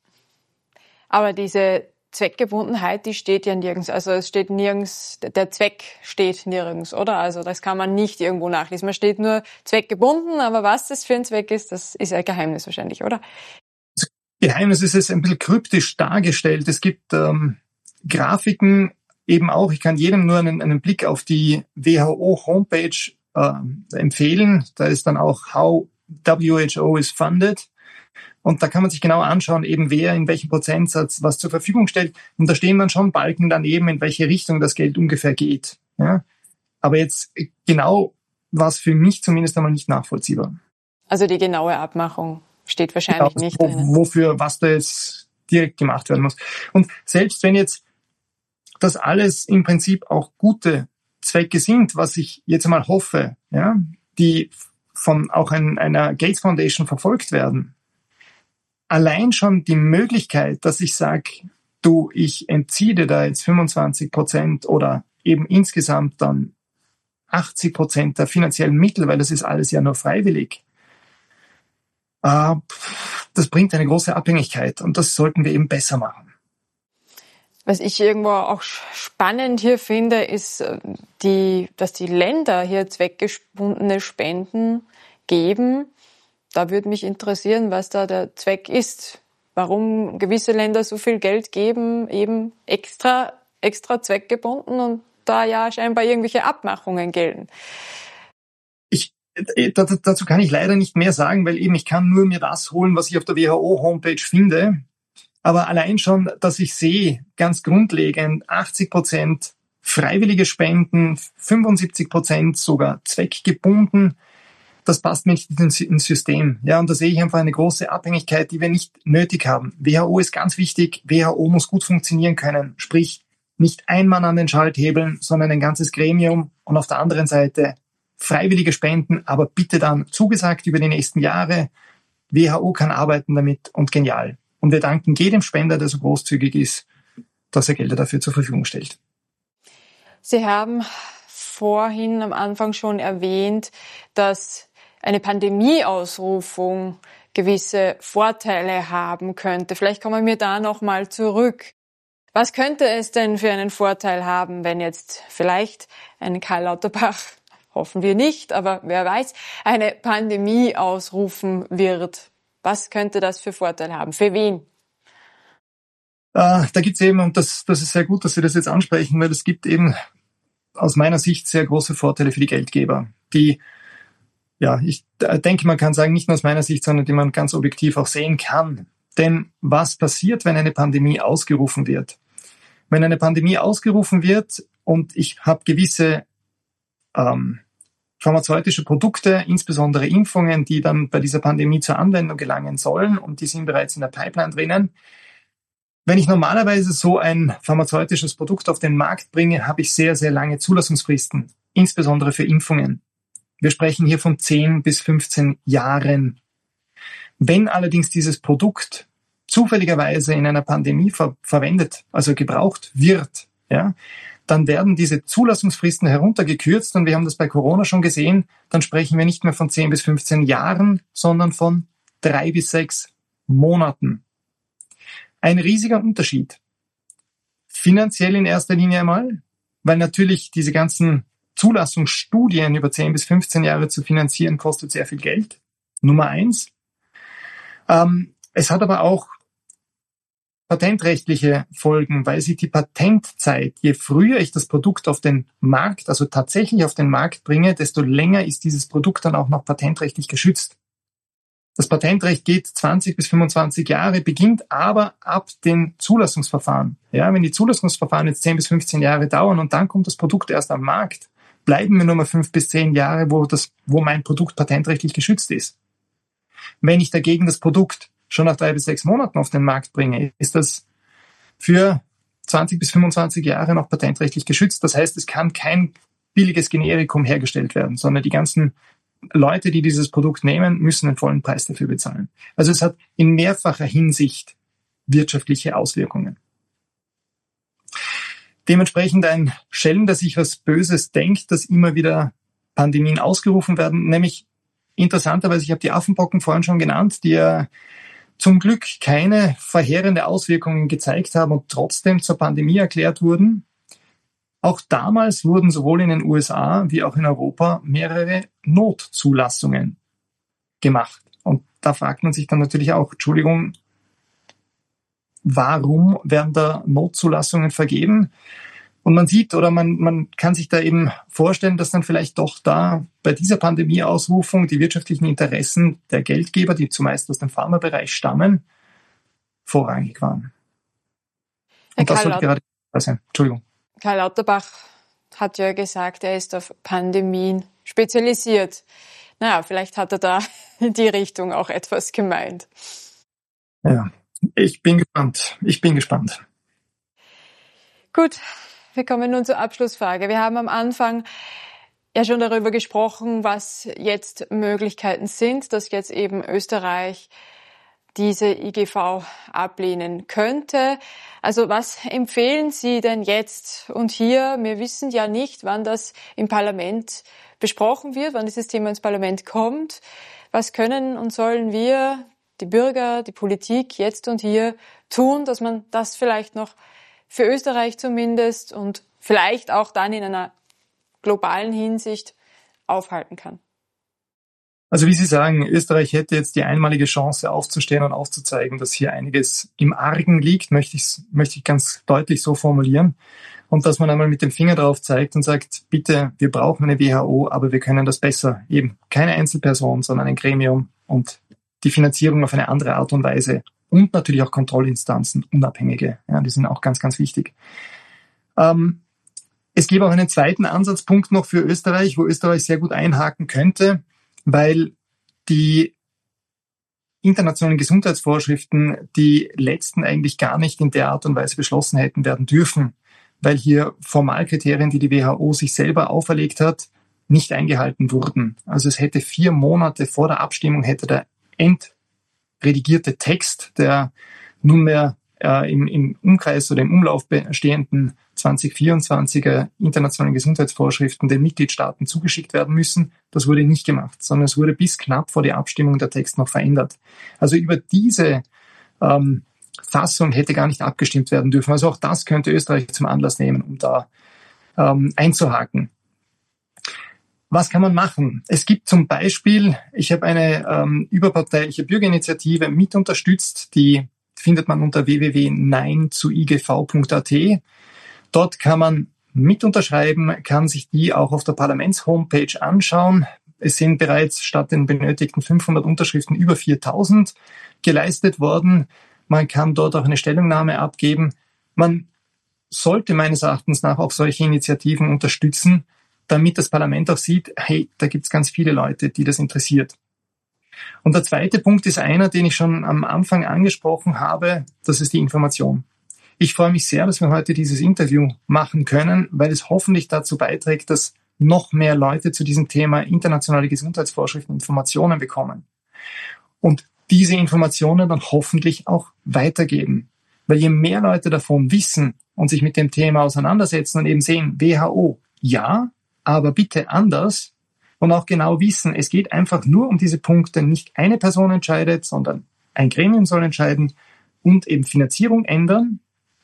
Aber diese Zweckgebundenheit, die steht ja nirgends. Also es steht nirgends, der Zweck steht nirgends, oder? Also das kann man nicht irgendwo nachlesen. Man steht nur zweckgebunden, aber was das für ein Zweck ist, das ist ein Geheimnis wahrscheinlich, oder? Geheimnis ist es ein bisschen kryptisch dargestellt. Es gibt ähm, Grafiken eben auch. Ich kann jedem nur einen, einen Blick auf die W H O-Homepage äh, empfehlen. Da ist dann auch How W H O is funded. Und da kann man sich genau anschauen, eben wer in welchem Prozentsatz was zur Verfügung stellt. Und da stehen dann schon Balken daneben, in welche Richtung das Geld ungefähr geht. Ja? Aber jetzt genau war es für mich zumindest einmal nicht nachvollziehbar. Also die genaue Abmachung steht wahrscheinlich genau, nicht. Wo, wofür, was da jetzt direkt gemacht werden muss. Und selbst wenn jetzt das alles im Prinzip auch gute Zwecke sind, was ich jetzt einmal hoffe, ja, die von auch ein, einer Gates Foundation verfolgt werden, allein schon die Möglichkeit, dass ich sage, du, ich entziehe dir da jetzt fünfundzwanzig Prozent oder eben insgesamt dann achtzig Prozent der finanziellen Mittel, weil das ist alles ja nur freiwillig, äh, das bringt eine große Abhängigkeit und das sollten wir eben besser machen. Was ich irgendwo auch spannend hier finde, ist, die, dass die Länder hier zweckgebundene Spenden geben. Da würde mich interessieren, was da der Zweck ist. warum gewisse Länder so viel Geld geben, eben extra, extra zweckgebunden und da ja scheinbar irgendwelche Abmachungen gelten. Ich, dazu kann ich leider nicht mehr sagen, weil eben ich kann nur mir das holen, was ich auf der W H O-Homepage finde. Aber allein schon, dass ich sehe, ganz grundlegend, achtzig Prozent freiwillige Spenden, fünfundsiebzig Prozent sogar zweckgebunden, das passt nicht ins System. Ja, und da sehe ich einfach eine große Abhängigkeit, die wir nicht nötig haben. W H O ist ganz wichtig. W H O muss gut funktionieren können. Sprich, nicht ein Mann an den Schalthebeln, sondern ein ganzes Gremium. Und auf der anderen Seite freiwillige Spenden, aber bitte dann zugesagt über die nächsten Jahre. W H O kann arbeiten damit und genial. Und wir danken jedem Spender, der so großzügig ist, dass er Gelder dafür zur Verfügung stellt. Sie haben vorhin am Anfang schon erwähnt, dass eine Pandemieausrufung gewisse Vorteile haben könnte. Vielleicht kommen wir da nochmal zurück. Was könnte es denn für einen Vorteil haben, wenn jetzt vielleicht ein Karl Lauterbach, hoffen wir nicht, aber wer weiß, eine Pandemie ausrufen wird? Was könnte das für Vorteile haben? Für wen? Äh, da gibt's eben, und das, das ist sehr gut, dass Sie das jetzt ansprechen, weil es gibt eben aus meiner Sicht sehr große Vorteile für die Geldgeber, die, ja, ich denke, man kann sagen, nicht nur aus meiner Sicht, sondern die man ganz objektiv auch sehen kann. Denn was passiert, wenn eine Pandemie ausgerufen wird? Wenn eine Pandemie ausgerufen wird und ich habe gewisse ähm, pharmazeutische Produkte, insbesondere Impfungen, die dann bei dieser Pandemie zur Anwendung gelangen sollen und die sind bereits in der Pipeline drinnen. Wenn ich normalerweise so ein pharmazeutisches Produkt auf den Markt bringe, habe ich sehr, sehr lange Zulassungsfristen, insbesondere für Impfungen. Wir sprechen hier von zehn bis fünfzehn Jahren. Wenn allerdings dieses Produkt zufälligerweise in einer Pandemie ver- verwendet, also gebraucht wird, ja, dann werden diese Zulassungsfristen heruntergekürzt und wir haben das bei Corona schon gesehen, dann sprechen wir nicht mehr von zehn bis fünfzehn Jahren, sondern von drei bis sechs Monaten. Ein riesiger Unterschied. Finanziell in erster Linie einmal, weil natürlich diese ganzen Zulassungsstudien über zehn bis fünfzehn Jahre zu finanzieren, kostet sehr viel Geld. Nummer eins. Ähm, es hat aber auch patentrechtliche Folgen, weil sich die Patentzeit, je früher ich das Produkt auf den Markt, also tatsächlich auf den Markt bringe, desto länger ist dieses Produkt dann auch noch patentrechtlich geschützt. Das Patentrecht geht zwanzig bis fünfundzwanzig Jahre, beginnt aber ab den Zulassungsverfahren. Ja, wenn die Zulassungsverfahren jetzt zehn bis fünfzehn Jahre dauern und dann kommt das Produkt erst am Markt, bleiben mir nur mal fünf bis zehn Jahre, wo das, wo mein Produkt patentrechtlich geschützt ist. Wenn ich dagegen das Produkt schon nach drei bis sechs Monaten auf den Markt bringe, ist das für zwanzig bis fünfundzwanzig Jahre noch patentrechtlich geschützt. Das heißt, es kann kein billiges Generikum hergestellt werden, sondern die ganzen Leute, die dieses Produkt nehmen, müssen den vollen Preis dafür bezahlen. Also es hat in mehrfacher Hinsicht wirtschaftliche Auswirkungen. Dementsprechend ein Schelm, der sich was Böses denkt, dass immer wieder Pandemien ausgerufen werden, nämlich interessanterweise, ich habe die Affenpocken vorhin schon genannt, die ja zum Glück keine verheerende Auswirkungen gezeigt haben und trotzdem zur Pandemie erklärt wurden. Auch damals wurden sowohl in den U S A wie auch in Europa mehrere Notzulassungen gemacht. Und da fragt man sich dann natürlich auch, Entschuldigung, warum werden da Notzulassungen vergeben? Und man sieht oder man, man kann sich da eben vorstellen, dass dann vielleicht doch da bei dieser Pandemieausrufung die wirtschaftlichen Interessen der Geldgeber, die zumeist aus dem Pharmabereich stammen, vorrangig waren. Und das sollte gerade sein. Entschuldigung. Karl Lauterbach hat ja gesagt, er ist auf Pandemien spezialisiert. Naja, vielleicht hat er da in die Richtung auch etwas gemeint. Ja, ich bin gespannt. Ich bin gespannt. Gut. Wir kommen nun zur Abschlussfrage. Wir haben am Anfang ja schon darüber gesprochen, was jetzt Möglichkeiten sind, dass jetzt eben Österreich diese I G V ablehnen könnte. Also was empfehlen Sie denn jetzt und hier? Wir wissen ja nicht, wann das im Parlament besprochen wird, wann dieses Thema ins Parlament kommt. Was können und sollen wir, die Bürger, die Politik jetzt und hier tun, dass man das vielleicht noch für Österreich zumindest und vielleicht auch dann in einer globalen Hinsicht aufhalten kann? Also wie Sie sagen, Österreich hätte jetzt die einmalige Chance aufzustehen und aufzuzeigen, dass hier einiges im Argen liegt, möchte ich, möchte ich ganz deutlich so formulieren. Und dass man einmal mit dem Finger drauf zeigt und sagt, bitte, wir brauchen eine W H O, aber wir können das besser. Eben keine Einzelperson, sondern ein Gremium und die Finanzierung auf eine andere Art und Weise. Und natürlich auch Kontrollinstanzen, unabhängige. Ja, die sind auch ganz, ganz wichtig. Ähm, es gäbe auch einen zweiten Ansatzpunkt noch für Österreich, wo Österreich sehr gut einhaken könnte, weil die internationalen Gesundheitsvorschriften die letzten eigentlich gar nicht in der Art und Weise beschlossen hätten werden dürfen, weil hier Formalkriterien, die die W H O sich selber auferlegt hat, nicht eingehalten wurden. Also es hätte vier Monate vor der Abstimmung hätte der endredigierte Text der nunmehr äh, im, im Umkreis oder im Umlauf stehenden zwanzig vierundzwanziger internationalen Gesundheitsvorschriften den Mitgliedstaaten zugeschickt werden müssen. Das wurde nicht gemacht, sondern es wurde bis knapp vor der Abstimmung der Text noch verändert. Also über diese ähm, Fassung hätte gar nicht abgestimmt werden dürfen. Also auch das könnte Österreich zum Anlass nehmen, um da ähm, einzuhaken. Was kann man machen? Es gibt zum Beispiel, ich habe eine ähm, überparteiliche Bürgerinitiative mit unterstützt, die findet man unter w w w punkt nein zu i g v punkt a t. Dort kann man mit unterschreiben, kann sich die auch auf der Parlaments-Homepage anschauen. Es sind bereits statt den benötigten fünfhundert Unterschriften über viertausend geleistet worden. Man kann dort auch eine Stellungnahme abgeben. Man sollte meines Erachtens nach auch solche Initiativen unterstützen, damit das Parlament auch sieht, hey, da gibt's ganz viele Leute, die das interessiert. Und der zweite Punkt ist einer, den ich schon am Anfang angesprochen habe, das ist die Information. Ich freue mich sehr, dass wir heute dieses Interview machen können, weil es hoffentlich dazu beiträgt, dass noch mehr Leute zu diesem Thema internationale Gesundheitsvorschriften Informationen bekommen. Und diese Informationen dann hoffentlich auch weitergeben. Weil je mehr Leute davon wissen und sich mit dem Thema auseinandersetzen und eben sehen, W H O, ja, aber bitte anders und auch genau wissen, es geht einfach nur um diese Punkte, nicht eine Person entscheidet, sondern ein Gremium soll entscheiden und eben Finanzierung ändern,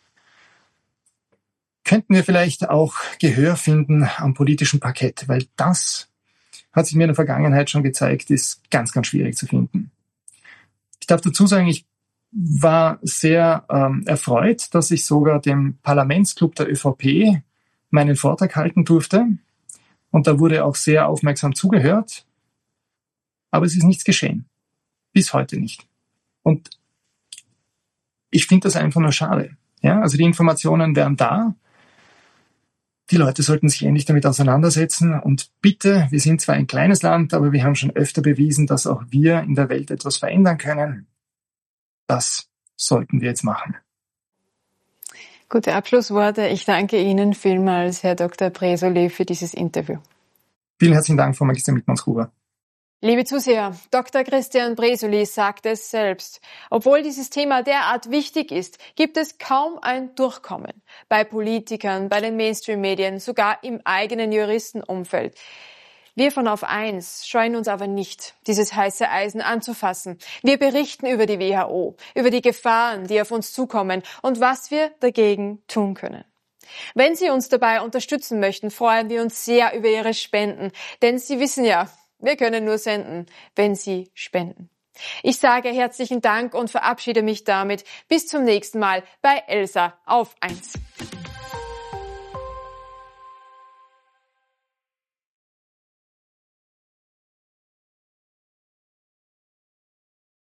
könnten wir vielleicht auch Gehör finden am politischen Parkett, weil das hat sich mir in der Vergangenheit schon gezeigt, ist ganz, ganz schwierig zu finden. Ich darf dazu sagen, ich war sehr ähm, erfreut, dass ich sogar dem Parlamentsclub der ÖVP meinen Vortrag halten durfte. Und da wurde auch sehr aufmerksam zugehört. Aber es ist nichts geschehen. Bis heute nicht. Und ich finde das einfach nur schade. Ja, also die Informationen wären da. Die Leute sollten sich endlich damit auseinandersetzen. Und bitte, wir sind zwar ein kleines Land, aber wir haben schon öfter bewiesen, dass auch wir in der Welt etwas verändern können. Das sollten wir jetzt machen. Gute Abschlussworte. Ich danke Ihnen vielmals, Herr Doktor Bresolé, für dieses Interview. Vielen herzlichen Dank, Frau Magister Mittmanns-Gruber. Liebe Zuseher, Doktor Christian Bresolé sagt es selbst. Obwohl dieses Thema derart wichtig ist, gibt es kaum ein Durchkommen. Bei Politikern, bei den Mainstream-Medien, sogar im eigenen Juristenumfeld. Wir von Auf eins scheuen uns aber nicht, dieses heiße Eisen anzufassen. Wir berichten über die W H O, über die Gefahren, die auf uns zukommen und was wir dagegen tun können. Wenn Sie uns dabei unterstützen möchten, freuen wir uns sehr über Ihre Spenden, denn Sie wissen ja, wir können nur senden, wenn Sie spenden. Ich sage herzlichen Dank und verabschiede mich damit. Bis zum nächsten Mal bei Elsa auf eins.